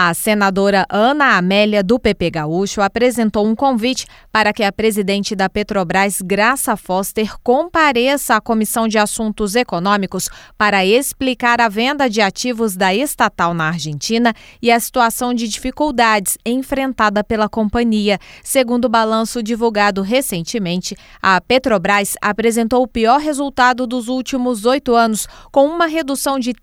A senadora Ana Amélia, do PP Gaúcho, apresentou um convite para que a presidente da Petrobras, Graça Foster, compareça à Comissão de Assuntos Econômicos para explicar a venda de ativos da estatal na Argentina e a situação de dificuldades enfrentada pela companhia. Segundo o balanço divulgado recentemente, a Petrobras apresentou o pior resultado dos últimos 8 anos, com uma redução de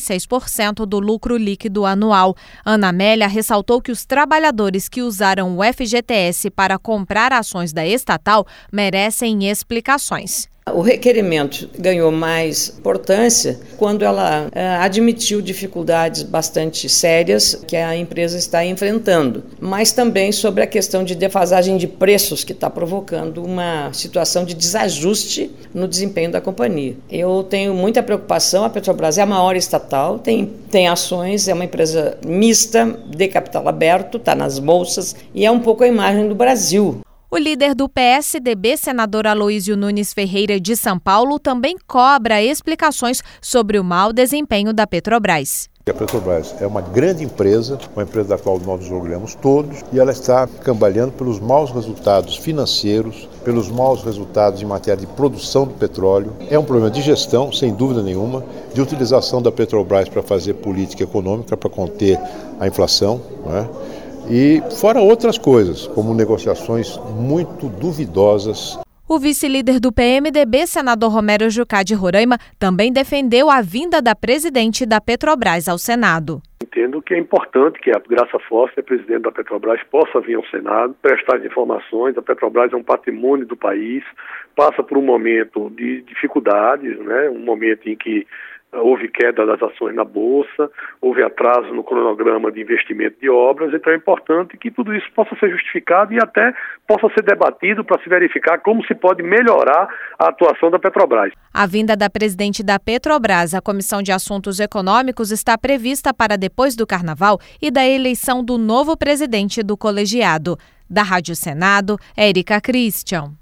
36% do lucro líquido anual. Ana Amélia ressaltou que os trabalhadores que usaram o FGTS para comprar ações da estatal merecem explicações. O requerimento ganhou mais importância quando ela admitiu dificuldades bastante sérias que a empresa está enfrentando, mas também sobre a questão de defasagem de preços que está provocando uma situação de desajuste no desempenho da companhia. Eu tenho muita preocupação, a Petrobras é a maior estatal, tem ações, é uma empresa mista, de capital aberto, está nas bolsas e é um pouco a imagem do Brasil. O líder do PSDB, senador Aloísio Nunes Ferreira, de São Paulo, também cobra explicações sobre o mau desempenho da Petrobras. A Petrobras é uma grande empresa, uma empresa da qual nós nos orgulhamos todos, e ela está cambaleando pelos maus resultados financeiros, pelos maus resultados em matéria de produção do petróleo. É um problema de gestão, sem dúvida nenhuma, de utilização da Petrobras para fazer política econômica, para conter a inflação, não é? E fora outras coisas, como negociações muito duvidosas. O vice-líder do PMDB, senador Romero Jucá de Roraima, também defendeu a vinda da presidente da Petrobras ao Senado. Entendo que é importante que a Graça Foster, presidente da Petrobras, possa vir ao Senado, prestar as informações. A Petrobras é um patrimônio do país, passa por um momento de dificuldades, né? Um momento em que houve queda das ações na Bolsa, houve atraso no cronograma de investimento de obras, então é importante que tudo isso possa ser justificado e até possa ser debatido para se verificar como se pode melhorar a atuação da Petrobras. A vinda da presidente da Petrobras à Comissão de Assuntos Econômicos está prevista para depois do Carnaval e da eleição do novo presidente do colegiado. Da Rádio Senado, Érica Christian.